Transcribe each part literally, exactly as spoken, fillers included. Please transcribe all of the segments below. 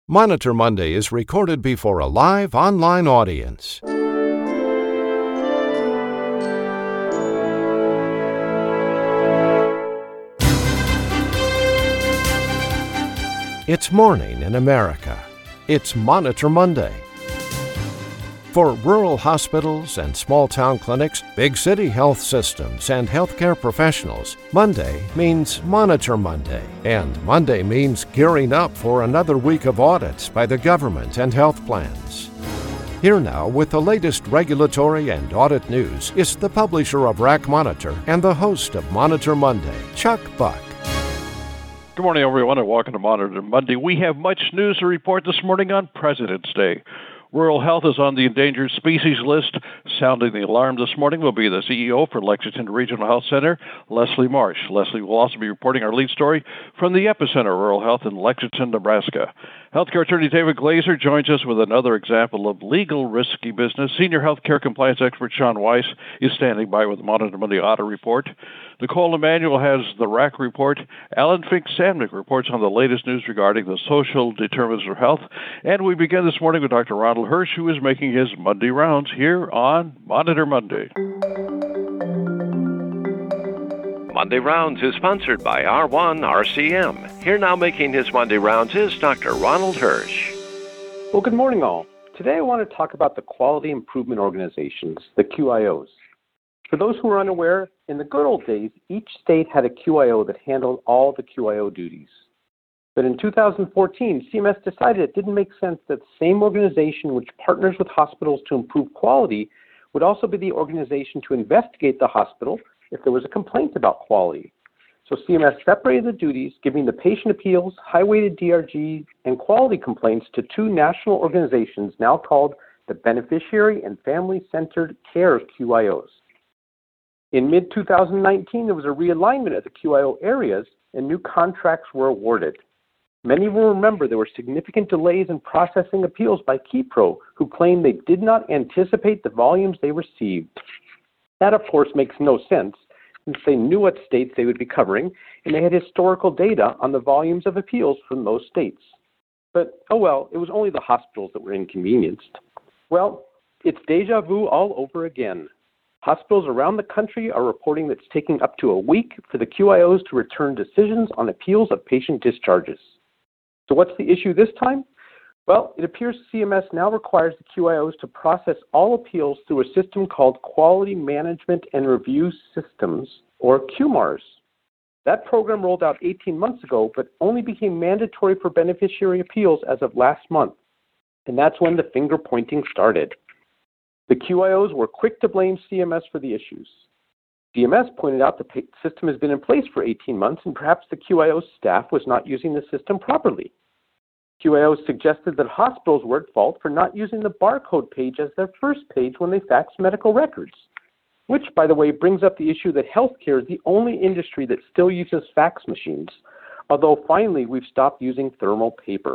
Monitor Monday is recorded before a live online audience. It's morning in America. It's Monitor Monday. For rural hospitals and small-town clinics, big city health systems, and healthcare professionals, Monday means Monitor Monday. And Monday means gearing up for another week of audits by the government and health plans. Here now with the latest regulatory and audit news is the publisher of R A C Monitor and the host of Monitor Monday, Chuck Buck. Good morning, everyone, and welcome to Monitor Monday. We have much news to report this morning on President's Day. Rural health is on the endangered species list. Sounding the alarm this morning will be the C E O for Lexington Regional Health Center, Leslie Marsh. Leslie will also be reporting our lead story from the epicenter of rural health in Lexington, Nebraska. Healthcare attorney David Glazer joins us with another example of legal risky business. Senior healthcare compliance expert Sean Weiss is standing by with the Monitor Monday Audit Report. Nicole Emanuel has the R A C Report. Alan Fink-Samnick reports on the latest news regarding the social determinants of health. And we begin this morning with Doctor Ronald Hirsch, who is making his Monday rounds here on Monitor Monday. Monday Rounds is sponsored by R one R C M. Here now making his Monday rounds is Doctor Ronald Hirsch. Well, good morning, all. Today I want to talk about the Quality Improvement Organizations, the Q I Os. For those who are unaware, in the good old days, each state had a Q I O that handled all the Q I O duties. But in two thousand fourteen, C M S decided it didn't make sense that the same organization which partners with hospitals to improve quality would also be the organization to investigate the hospital if there was a complaint about quality. So C M S separated the duties, giving the patient appeals, high-weighted D R G, and quality complaints to two national organizations now called the Beneficiary and Family-Centered Care Q I Os. In mid twenty nineteen, there was a realignment of the Q I O areas and new contracts were awarded. Many will remember there were significant delays in processing appeals by KeyPro, who claimed they did not anticipate the volumes they received. That, of course, makes no sense, since they knew what states they would be covering, and they had historical data on the volumes of appeals from those states. But, oh well, it was only the hospitals that were inconvenienced. Well, it's deja vu all over again. Hospitals around the country are reporting that it's taking up to a week for the Q I Os to return decisions on appeals of patient discharges. So what's the issue this time? Well, it appears C M S now requires the Q I Os to process all appeals through a system called Quality Management and Review Systems, or Q M A R S. That program rolled out eighteen months ago, but only became mandatory for beneficiary appeals as of last month. And that's when the finger pointing started. The Q I Os were quick to blame C M S for the issues. C M S pointed out the system has been in place for eighteen months and perhaps the Q I O staff was not using the system properly. Q I Os suggested that hospitals were at fault for not using the barcode page as their first page when they fax medical records, which, by the way, brings up the issue that healthcare is the only industry that still uses fax machines, although finally we've stopped using thermal paper.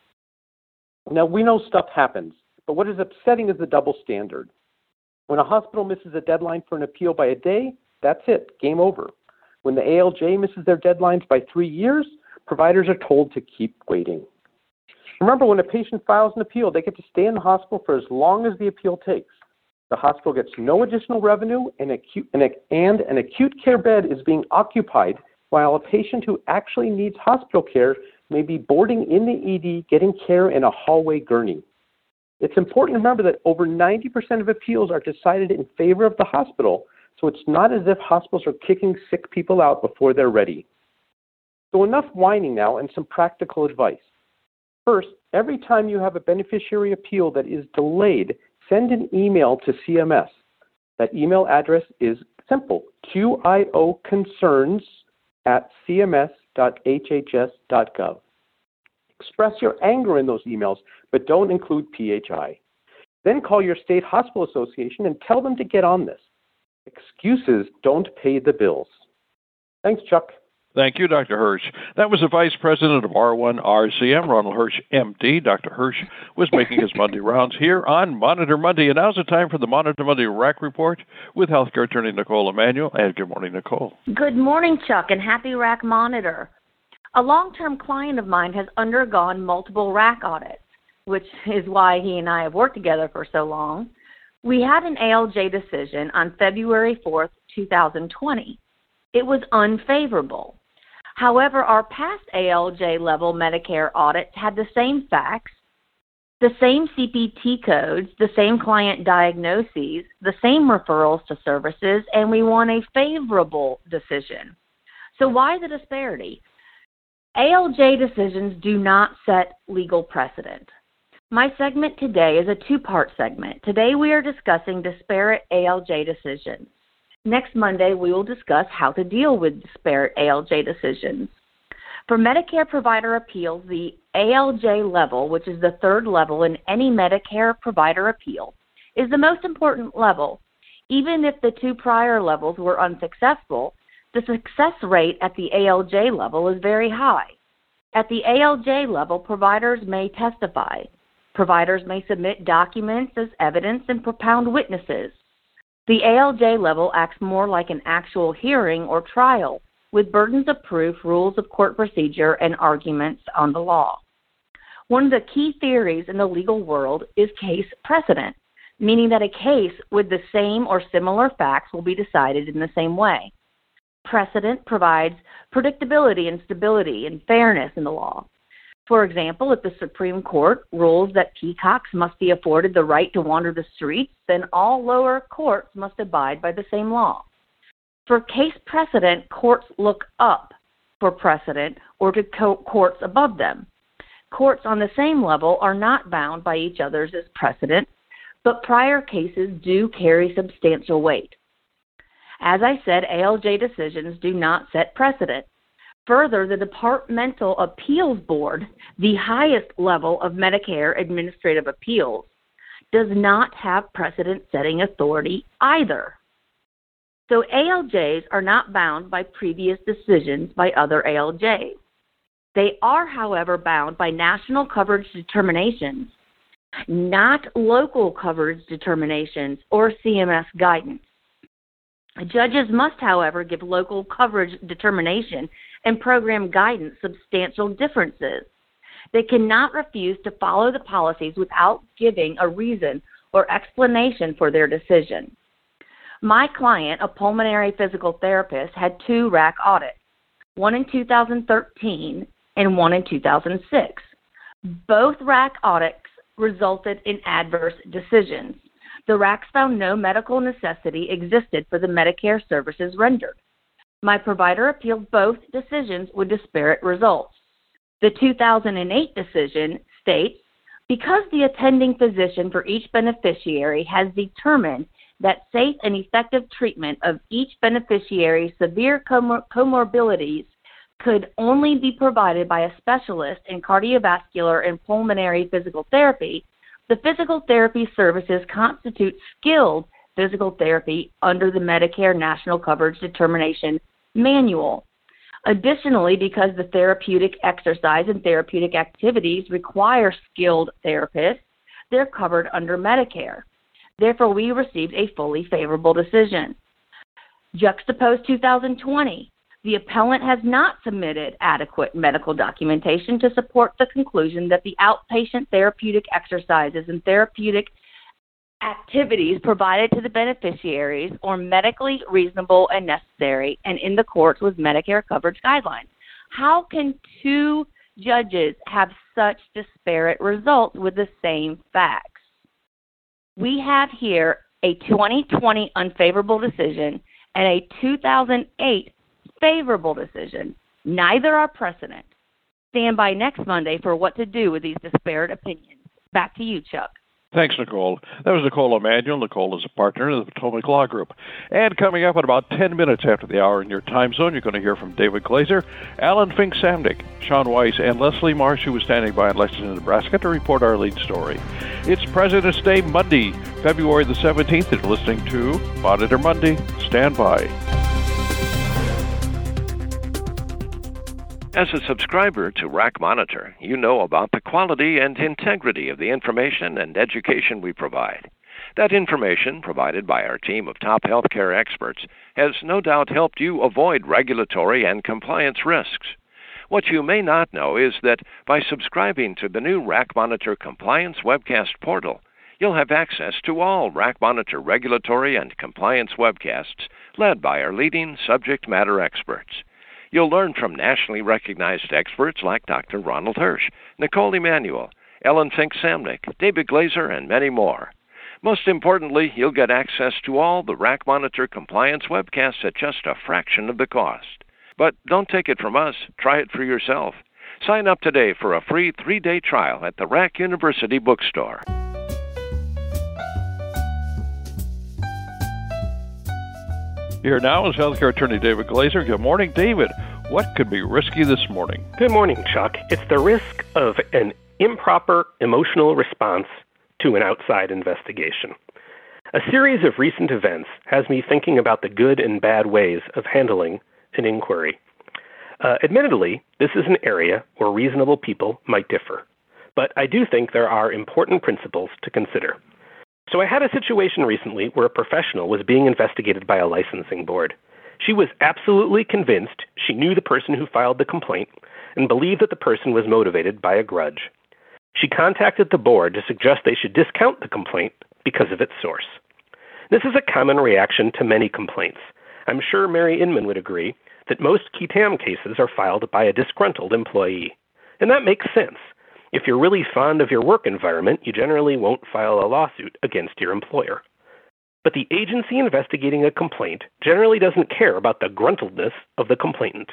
Now, we know stuff happens, but what is upsetting is the double standard. When a hospital misses a deadline for an appeal by a day, that's it, game over. When the A L J misses their deadlines by three years, providers are told to keep waiting. Remember, when a patient files an appeal, they get to stay in the hospital for as long as the appeal takes. The hospital gets no additional revenue, and, acute, and, and an acute care bed is being occupied while a patient who actually needs hospital care may be boarding in the E D, getting care in a hallway gurney. It's important to remember that over ninety percent of appeals are decided in favor of the hospital, so it's not as if hospitals are kicking sick people out before they're ready. So enough whining now and some practical advice. First, every time you have a beneficiary appeal that is delayed, send an email to C M S. That email address is simple, Q I O concerns at c m s dot h h s dot gov. Express your anger in those emails, but don't include P H I. Then call your state hospital association and tell them to get on this. Excuses don't pay the bills. Thanks, Chuck. Thank you, Doctor Hirsch. That was the Vice President of R one R C M, Ronald Hirsch, M D. Doctor Hirsch was making his Monday rounds here on Monitor Monday. And now's the time for the Monitor Monday R A C Report with healthcare attorney Nicole Emanuel. And good morning, Nicole. Good morning, Chuck, and happy R A C Monitor. A long-term client of mine has undergone multiple R A C audits, which is why he and I have worked together for so long. We had an A L J decision on February fourth, two thousand twenty. It was unfavorable. However, our past A L J level Medicare audits had the same facts, the same C P T codes, the same client diagnoses, the same referrals to services, and we won a favorable decision. So why the disparity? A L J decisions do not set legal precedent. My segment today is a two-part segment. Today we are discussing disparate A L J decisions. Next Monday, we will discuss how to deal with disparate A L J decisions. For Medicare provider appeals, the A L J level, which is the third level in any Medicare provider appeal, is the most important level. Even if the two prior levels were unsuccessful, the success rate at the A L J level is very high. At the A L J level, providers may testify. Providers may submit documents as evidence and propound witnesses. The A L J level acts more like an actual hearing or trial, with burdens of proof, rules of court procedure, and arguments on the law. One of the key theories in the legal world is case precedent, meaning that a case with the same or similar facts will be decided in the same way. Precedent provides predictability and stability and fairness in the law. For example, if the Supreme Court rules that peacocks must be afforded the right to wander the streets, then all lower courts must abide by the same law. For case precedent, courts look up for precedent or to co- courts above them. Courts on the same level are not bound by each other's as precedent, but prior cases do carry substantial weight. As I said, A L J decisions do not set precedent. Further, the Departmental Appeals Board, the highest level of Medicare administrative appeals, does not have precedent-setting authority either. So A L Js are not bound by previous decisions by other A L Js. They are, however, bound by national coverage determinations, not local coverage determinations or C M S guidance. Judges must, however, give local coverage determination and program guidance substantial differences. They cannot refuse to follow the policies without giving a reason or explanation for their decision. My client, a pulmonary physical therapist, had two R A C audits, one in two thousand thirteen and one in two thousand six. Both R A C audits resulted in adverse decisions. The R A Cs found no medical necessity existed for the Medicare services rendered. My provider appealed both decisions with disparate results. The two thousand eight decision states, because the attending physician for each beneficiary has determined that safe and effective treatment of each beneficiary's severe comor- comorbidities could only be provided by a specialist in cardiovascular and pulmonary physical therapy, the physical therapy services constitute skilled physical therapy under the Medicare National Coverage Determination Manual. Additionally, because the therapeutic exercise and therapeutic activities require skilled therapists, they're covered under Medicare. Therefore, we received a fully favorable decision. Juxtapose two thousand twenty. The appellant has not submitted adequate medical documentation to support the conclusion that the outpatient therapeutic exercises and therapeutic activities provided to the beneficiaries are medically reasonable and necessary and in accordance with Medicare coverage guidelines. How can two judges have such disparate results with the same facts? We have here a twenty twenty unfavorable decision and a two thousand eight favorable decision. Neither are precedent. Stand by next Monday for what to do with these disparate opinions. Back to you, Chuck. Thanks, Nicole. That was Nicole Emanuel. Nicole is a partner of the Potomac Law Group. And coming up at about ten minutes after the hour in your time zone, you're going to hear from David Glazer, Alan Fink-Samnick, Sean Weiss, and Leslie Marsh, who is standing by in Lexington, Nebraska, to report our lead story. It's President's Day, Monday, February the seventeenth. You're listening to Monitor Monday. Stand by. As a subscriber to R A C Monitor, you know about the quality and integrity of the information and education we provide. That information, provided by our team of top healthcare experts, has no doubt helped you avoid regulatory and compliance risks. What you may not know is that by subscribing to the new RACmonitor Compliance Webcast portal, you'll have access to all RACmonitor regulatory and compliance webcasts led by our leading subject matter experts. You'll learn from nationally recognized experts like Doctor Ronald Hirsch, Nicole Emanuel, Ellen Fink-Samnick, David Glazer, and many more. Most importantly, you'll get access to all the RACmonitor compliance webcasts at just a fraction of the cost. But don't take it from us. Try it for yourself. Sign up today for a free three-day trial at the RAC University bookstore. Here now is healthcare attorney David Glazer. Good morning, David. What could be risky this morning? Good morning, Chuck. It's the risk of an improper emotional response to an outside investigation. A series of recent events has me thinking about the good and bad ways of handling an inquiry. Uh, admittedly, this is an area where reasonable people might differ, but I do think there are important principles to consider. So I had a situation recently where a professional was being investigated by a licensing board. She was absolutely convinced she knew the person who filed the complaint and believed that the person was motivated by a grudge. She contacted the board to suggest they should discount the complaint because of its source. This is a common reaction to many complaints. I'm sure Mary Inman would agree that most Qui Tam cases are filed by a disgruntled employee. And that makes sense. If you're really fond of your work environment, you generally won't file a lawsuit against your employer. But the agency investigating a complaint generally doesn't care about the gruntledness of the complainant.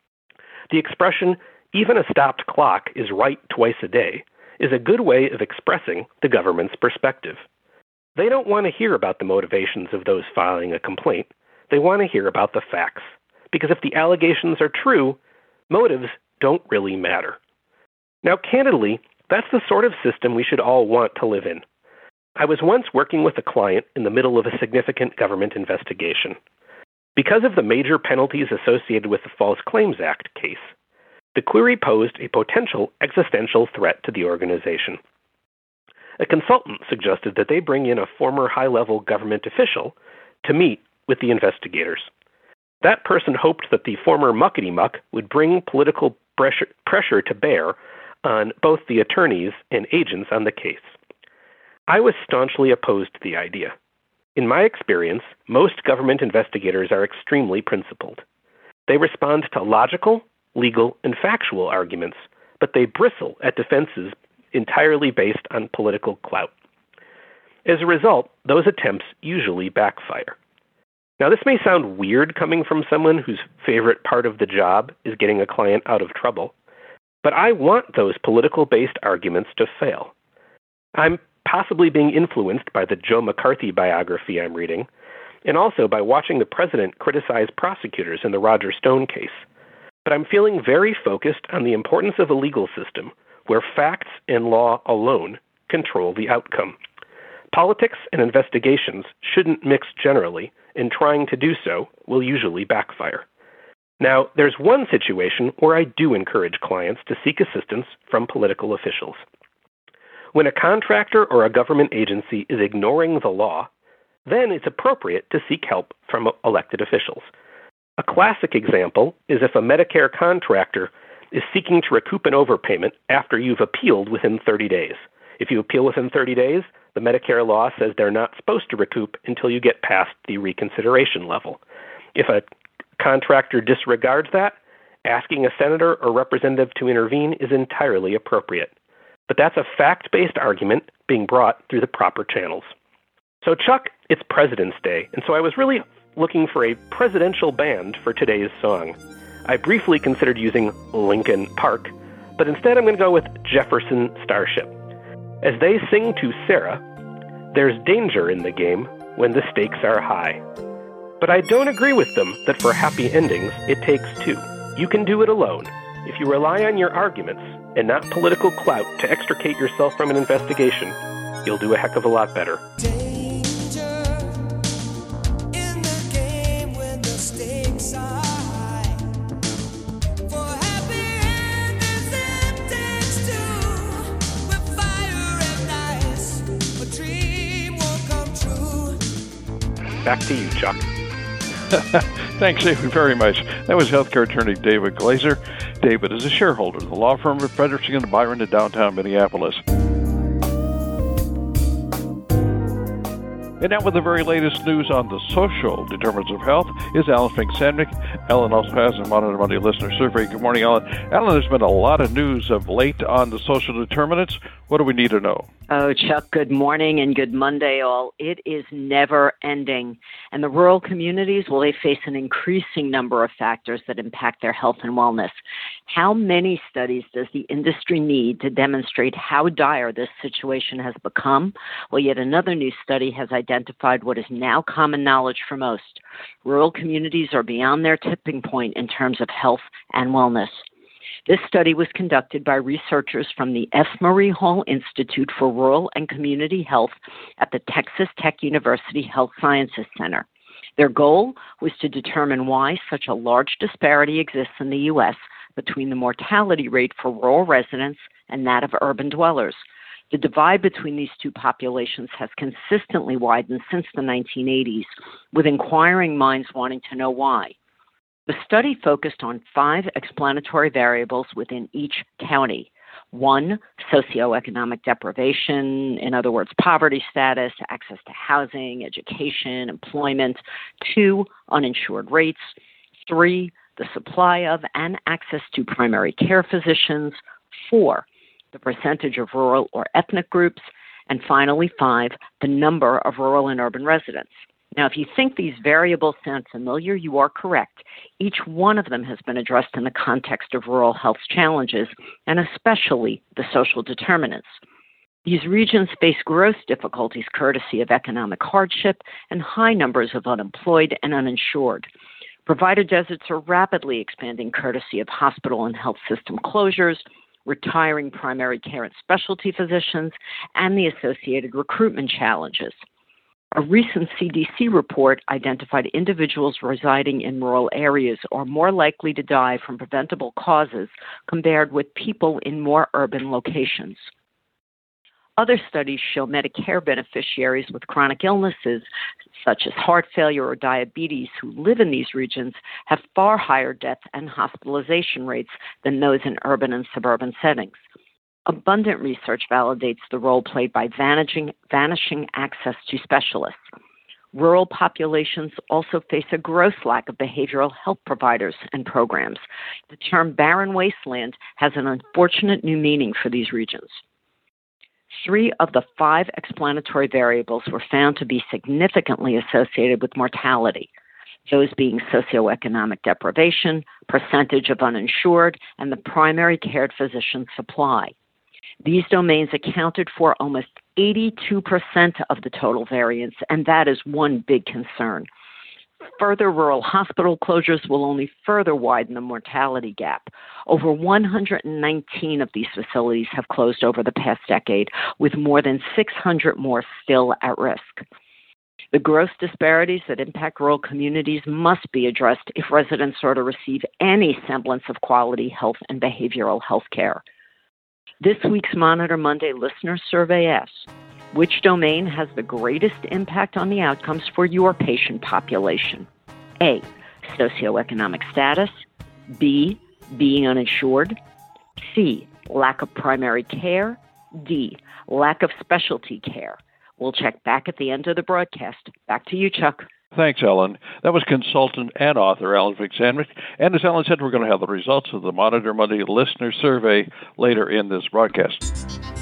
The expression, even a stopped clock is right twice a day, is a good way of expressing the government's perspective. They don't want to hear about the motivations of those filing a complaint. They want to hear about the facts. Because if the allegations are true, motives don't really matter. Now, candidly, that's the sort of system we should all want to live in. I was once working with a client in the middle of a significant government investigation. Because of the major penalties associated with the False Claims Act case, the query posed a potential existential threat to the organization. A consultant suggested that they bring in a former high-level government official to meet with the investigators. That person hoped that the former muckety-muck would bring political pressure, pressure to bear on both the attorneys and agents on the case. I was staunchly opposed to the idea. In my experience, most government investigators are extremely principled. They respond to logical, legal, and factual arguments, but they bristle at defenses entirely based on political clout. As a result, those attempts usually backfire. Now, this may sound weird coming from someone whose favorite part of the job is getting a client out of trouble, but I want those political-based arguments to fail. I'm possibly being influenced by the Joe McCarthy biography I'm reading, and also by watching the president criticize prosecutors in the Roger Stone case. But I'm feeling very focused on the importance of a legal system where facts and law alone control the outcome. Politics and investigations shouldn't mix generally, and trying to do so will usually backfire. Now, there's one situation where I do encourage clients to seek assistance from political officials. When a contractor or a government agency is ignoring the law, then it's appropriate to seek help from elected officials. A classic example is if a Medicare contractor is seeking to recoup an overpayment after you've appealed within thirty days. If you appeal within thirty days, the Medicare law says they're not supposed to recoup until you get past the reconsideration level. If a contractor disregards that, asking a senator or representative to intervene is entirely appropriate. But that's a fact-based argument being brought through the proper channels. So, Chuck, it's President's Day, and so I was really looking for a presidential band for today's song. I briefly considered using Linkin Park, but instead I'm going to go with Jefferson Starship. As they sing to Sarah, there's danger in the game when the stakes are high. But I don't agree with them that for happy endings, it takes two. You can do it alone. If you rely on your arguments and not political clout to extricate yourself from an investigation, you'll do a heck of a lot better. Back to you, Chuck. Thanks, David, very much. That was healthcare attorney David Glazer. David is a shareholder in the law firm of Frederickson and Byron in downtown Minneapolis. And now with the very latest news on the social determinants of health is Alan Fink-Sandvik. Alan also has a Monitor Monday listener survey. Good morning, Alan. Alan, there's been a lot of news of late on the social determinants. What do we need to know? Oh, Chuck, good morning and good Monday, all. It is never ending. And the rural communities, well, they face an increasing number of factors that impact their health and wellness. How many studies does the industry need to demonstrate how dire this situation has become? Well, yet another new study has identified what is now common knowledge for most. Rural communities are beyond their tipping point in terms of health and wellness. This study was conducted by researchers from the F. Murray Hall Institute for Rural and Community Health at the Texas Tech University Health Sciences Center. Their goal was to determine why such a large disparity exists in the U S between the mortality rate for rural residents and that of urban dwellers. The divide between these two populations has consistently widened since the nineteen eighties, with inquiring minds wanting to know why. The study focused on five explanatory variables within each county. One, socioeconomic deprivation, in other words, poverty status, access to housing, education, employment. Two, uninsured rates. Three, the supply of and access to primary care physicians. Four, the percentage of rural or ethnic groups. And finally, five, the number of rural and urban residents. Now, if you think these variables sound familiar, you are correct. Each one of them has been addressed in the context of rural health challenges, and especially the social determinants. These regions face growth difficulties courtesy of economic hardship and high numbers of unemployed and uninsured. Provider deserts are rapidly expanding courtesy of hospital and health system closures, retiring primary care and specialty physicians, and the associated recruitment challenges. A recent C D C report identified individuals residing in rural areas are more likely to die from preventable causes compared with people in more urban locations. Other studies show Medicare beneficiaries with chronic illnesses, such as heart failure or diabetes, who live in these regions have far higher death and hospitalization rates than those in urban and suburban settings. Abundant research validates the role played by vanishing, vanishing access to specialists. Rural populations also face a gross lack of behavioral health providers and programs. The term barren wasteland has an unfortunate new meaning for these regions. Three of the five explanatory variables were found to be significantly associated with mortality, those being socioeconomic deprivation, percentage of uninsured, and the primary care physician supply. These domains accounted for almost eighty-two percent of the total variance, and that is one big concern. Further rural hospital closures will only further widen the mortality gap. Over one hundred nineteen of these facilities have closed over the past decade, with more than six hundred more still at risk. The gross disparities that impact rural communities must be addressed if residents are to receive any semblance of quality health and behavioral health care. This week's Monitor Monday listener survey asks, which domain has the greatest impact on the outcomes for your patient population? A, socioeconomic status. B, being uninsured. C, lack of primary care. D, lack of specialty care. We'll check back at the end of the broadcast. Back to you, Chuck. Thanks, Ellen. That was consultant and author Alan Fink-Sandvik. And as Ellen said, we're going to have the results of the Monitor Monday listener survey later in this broadcast.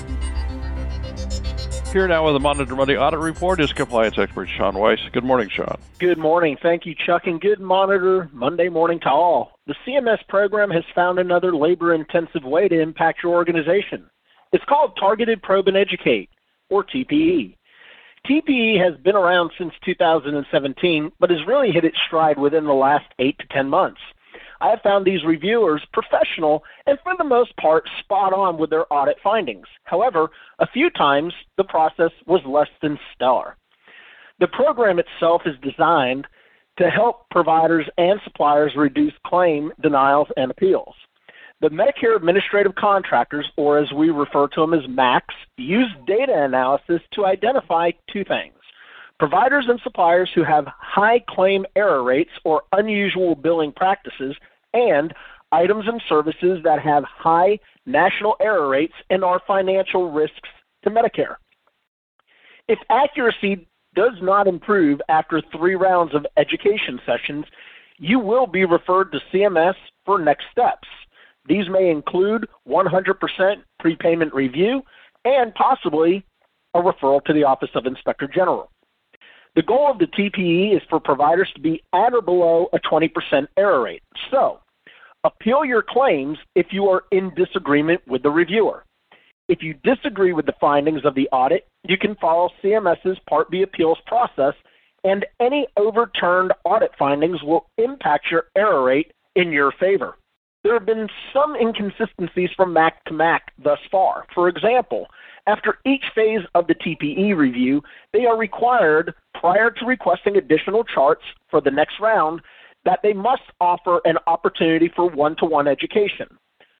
Here now with the Monitor Monday audit report is compliance expert Sean Weiss. Good morning, Sean. Good morning. Thank you, Chuck, and good Monitor Monday morning to all. The C M S program has found another labor-intensive way to impact your organization. It's called Targeted Probe and Educate, or T P E. T P E has been around since two thousand seventeen, but has really hit its stride within the last eight to ten months. I have found these reviewers professional and, for the most part, spot on with their audit findings. However, a few times the process was less than stellar. The program itself is designed to help providers and suppliers reduce claim denials and appeals. The Medicare Administrative Contractors, or as we refer to them as M A Cs, use data analysis to identify two things: providers and suppliers who have high claim error rates or unusual billing practices, and items and services that have high national error rates and are financial risks to Medicare. If accuracy does not improve after three rounds of education sessions, you will be referred to C M S for next steps. These may include one hundred percent prepayment review and possibly a referral to the Office of Inspector General. The goal of the T P E is for providers to be at or below a twenty percent error rate. So, appeal your claims if you are in disagreement with the reviewer. If you disagree with the findings of the audit, you can follow CMS's Part B appeals process, and any overturned audit findings will impact your error rate in your favor. There have been some inconsistencies from M A C to M A C thus far. For example, after each phase of the T P E review, they are required, prior to requesting additional charts for the next round, that they must offer an opportunity for one-to-one education.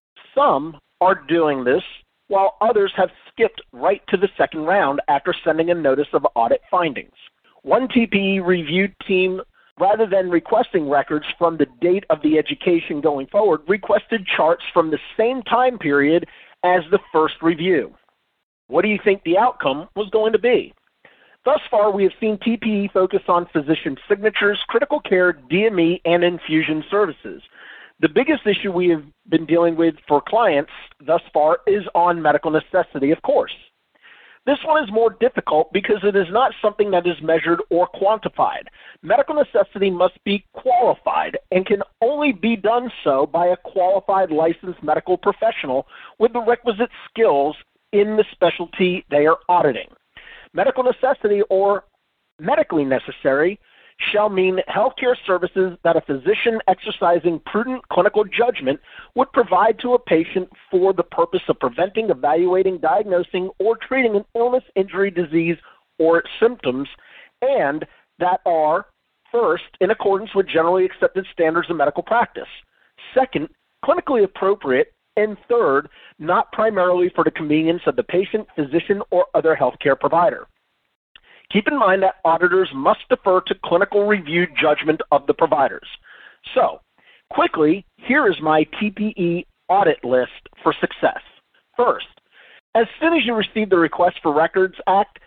Some are doing this, while others have skipped right to the second round after sending a notice of audit findings. One T P E review team, rather than requesting records from the date of the education going forward, requested charts from the same time period as the first review. What do you think the outcome was going to be? Thus far, we have seen T P E focus on physician signatures, critical care, D M E, and infusion services. The biggest issue we have been dealing with for clients thus far is on medical necessity, of course. This one is more difficult because it is not something that is measured or quantified. Medical necessity must be qualified and can only be done so by a qualified licensed medical professional with the requisite skills in the specialty they are auditing. Medical necessity or medically necessary shall mean healthcare services that a physician exercising prudent clinical judgment would provide to a patient for the purpose of preventing, evaluating, diagnosing, or treating an illness, injury, disease, or symptoms, and that are, first, in accordance with generally accepted standards of medical practice, second, clinically appropriate, and third, not primarily for the convenience of the patient, physician, or other healthcare provider. Keep in mind that auditors must defer to clinical review judgment of the providers. So, quickly, here is my T P E audit list for success. First, as soon as you receive the Request for Records Act,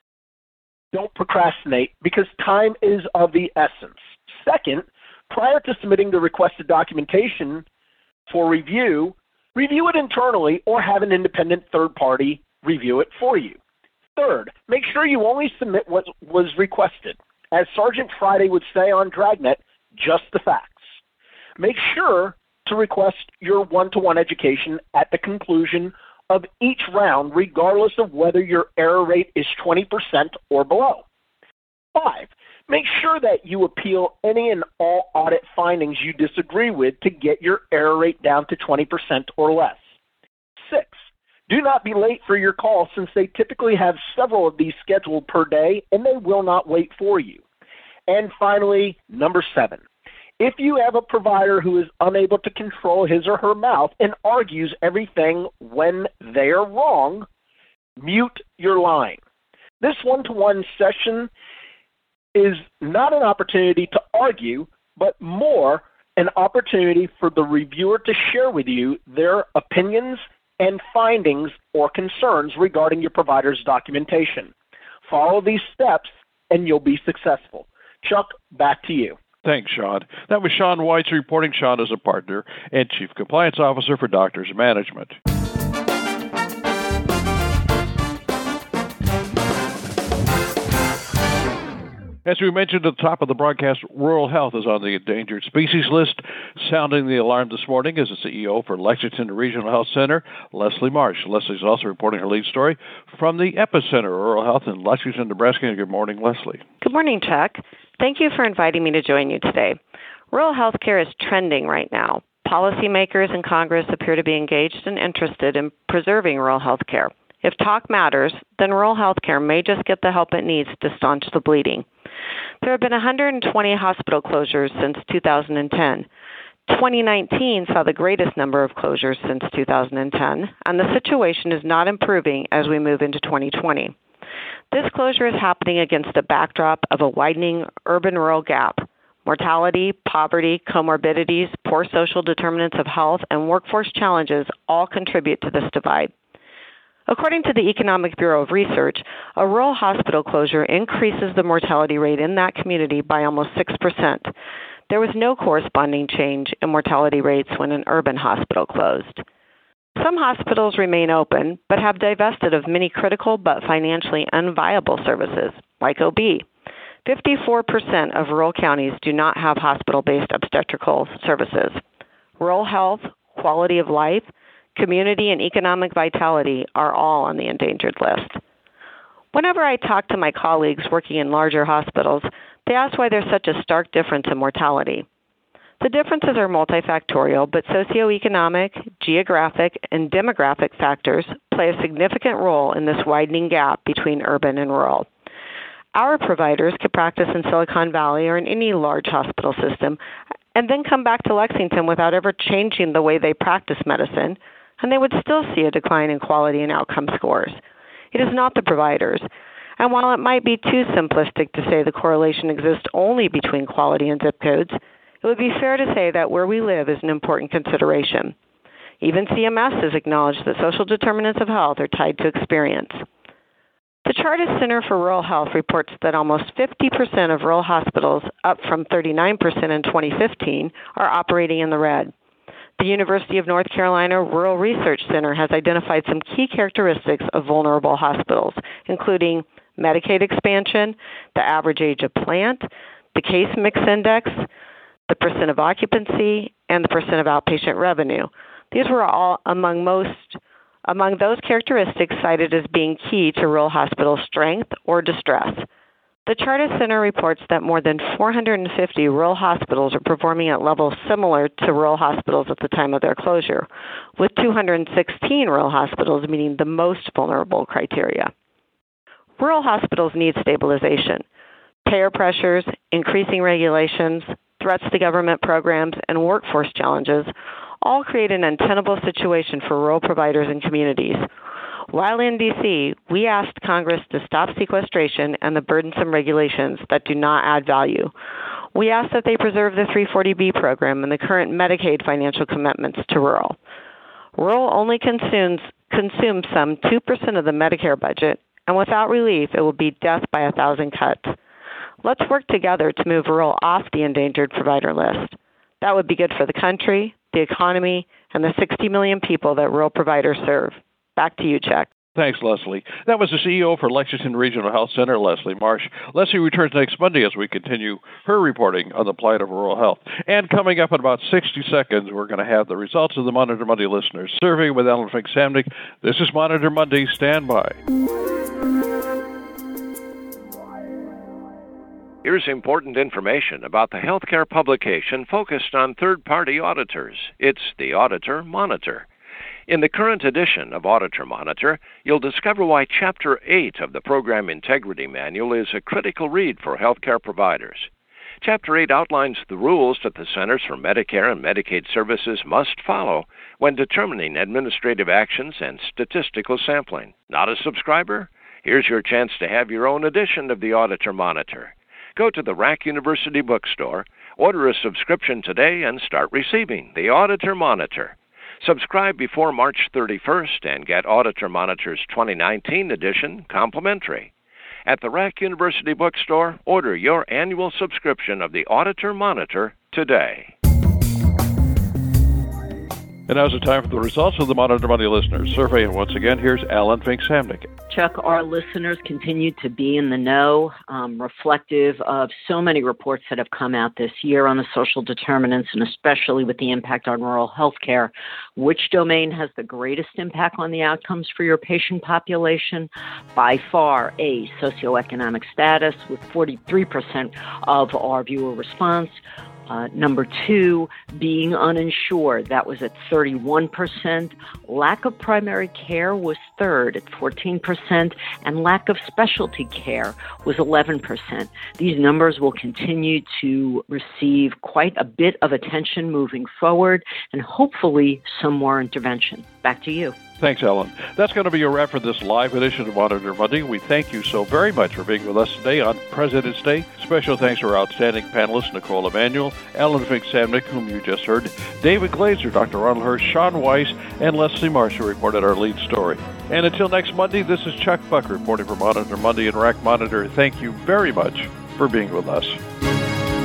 don't procrastinate because time is of the essence. Second, prior to submitting the requested documentation for review, review it internally or have an independent third party review it for you. Third, make sure you only submit what was requested. As Sergeant Friday would say on Dragnet, just the facts. Make sure to request your one-to-one education at the conclusion of each round, regardless of whether your error rate is twenty percent or below. Five, make sure that you appeal any and all audit findings you disagree with to get your error rate down to twenty percent or less. Six, do not be late for your call since they typically have several of these scheduled per day and they will not wait for you. And finally, number seven, if you have a provider who is unable to control his or her mouth and argues everything when they are wrong, mute your line. This one-to-one session is not an opportunity to argue, but more an opportunity for the reviewer to share with you their opinions and findings or concerns regarding your provider's documentation. Follow these steps and you'll be successful. Chuck, back to you. Thanks, Sean. That was Sean Weitz reporting. Sean is a partner and Chief Compliance Officer for Doctors Management. As we mentioned at the top of the broadcast, rural health is on the endangered species list. Sounding the alarm this morning is the C E O for Lexington Regional Health Center, Leslie Marsh. Leslie's also reporting her lead story from the epicenter of rural health in Lexington, Nebraska. Good morning, Leslie. Good morning, Chuck. Thank you for inviting me to join you today. Rural health care is trending right now. Policymakers in Congress appear to be engaged and interested in preserving rural health care. If talk matters, then rural health care may just get the help it needs to staunch the bleeding. There have been one hundred twenty hospital closures since two thousand ten. twenty nineteen saw the greatest number of closures since two thousand ten, and the situation is not improving as we move into twenty twenty. This closure is happening against a backdrop of a widening urban-rural gap. Mortality, poverty, comorbidities, poor social determinants of health, and workforce challenges all contribute to this divide. According to the Economic Bureau of Research, a rural hospital closure increases the mortality rate in that community by almost six percent. There was no corresponding change in mortality rates when an urban hospital closed. Some hospitals remain open, but have divested of many critical but financially unviable services, like O B. fifty-four percent of rural counties do not have hospital-based obstetrical services. Rural health, quality of life, community, and economic vitality are all on the endangered list. Whenever I talk to my colleagues working in larger hospitals, they ask why there's such a stark difference in mortality. The differences are multifactorial, but socioeconomic, geographic, and demographic factors play a significant role in this widening gap between urban and rural. Our providers could practice in Silicon Valley or in any large hospital system and then come back to Lexington without ever changing the way they practice medicine, and they would still see a decline in quality and outcome scores. It is not the providers. And while it might be too simplistic to say the correlation exists only between quality and zip codes, it would be fair to say that where we live is an important consideration. Even C M S has acknowledged that social determinants of health are tied to experience. The Chartis Center for Rural Health reports that almost fifty percent of rural hospitals, up from thirty-nine percent in twenty fifteen, are operating in the red. The University of North Carolina Rural Research Center has identified some key characteristics of vulnerable hospitals, including Medicaid expansion, the average age of plant, the case mix index, the percent of occupancy, and the percent of outpatient revenue. These were all among most among those characteristics cited as being key to rural hospital strength or distress. The Chartis Center reports that more than four hundred fifty rural hospitals are performing at levels similar to rural hospitals at the time of their closure, with two hundred sixteen rural hospitals meeting the most vulnerable criteria. Rural hospitals need stabilization. Payer pressures, increasing regulations, threats to government programs, and workforce challenges all create an untenable situation for rural providers and communities. While in D C, we asked Congress to stop sequestration and the burdensome regulations that do not add value. We asked that they preserve the three forty B program and the current Medicaid financial commitments to rural. Rural only consumes, consumes some two percent of the Medicare budget, and without relief, it will be death by a thousand cuts. Let's work together to move rural off the endangered provider list. That would be good for the country, the economy, and the sixty million people that rural providers serve. Back to you, Chuck. Thanks, Leslie. That was the C E O for Lexington Regional Health Center, Leslie Marsh. Leslie returns next Monday as we continue her reporting on the plight of rural health. And coming up in about sixty seconds, we're going to have the results of the Monitor Monday Listeners Survey with Alan Fink-Samnick. This is Monitor Monday. Stand by. Here's important information about the healthcare publication focused on third-party auditors. It's the Auditor Monitor. In the current edition of Auditor Monitor, you'll discover why Chapter eight of the Program Integrity Manual is a critical read for healthcare providers. Chapter eight outlines the rules that the Centers for Medicare and Medicaid Services must follow when determining administrative actions and statistical sampling. Not a subscriber? Here's your chance to have your own edition of the Auditor Monitor. Go to the Rack University bookstore, order a subscription today, and start receiving the Auditor Monitor. Subscribe before March thirty-first and get Auditor Monitor's twenty nineteen edition complimentary. At the Rack University bookstore, order your annual subscription of the Auditor Monitor today. And now's the time for the results of the Monitor Monday Listeners Survey. And once again, here's Alan Fink-Samnick. Chuck, our listeners continue to be in the know, um, reflective of so many reports that have come out this year on the social determinants, and especially with the impact on rural health care. Which domain has the greatest impact on the outcomes for your patient population? By far, A, socioeconomic status, with forty-three percent of our viewer response. Uh, number two, being uninsured, that was at thirty-one percent. Lack of primary care was third at fourteen percent, and lack of specialty care was eleven percent. These numbers will continue to receive quite a bit of attention moving forward, and hopefully some more intervention. Back to you. Thanks, Ellen. That's going to be a wrap for this live edition of Monitor Monday. We thank you so very much for being with us today on President's Day. Special thanks to our outstanding panelists, Nicole Emanuel, Ellen Fink-Samnick, whom you just heard, David Glazer, Doctor Ronald Hirsch, Sean Weiss, and Leslie Marsh, who reported our lead story. And until next Monday, this is Chuck Buck reporting for Monitor Monday and Rack Monitor. Thank you very much for being with us.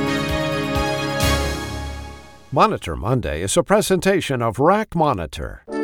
Monitor Monday is a presentation of Rack Monitor.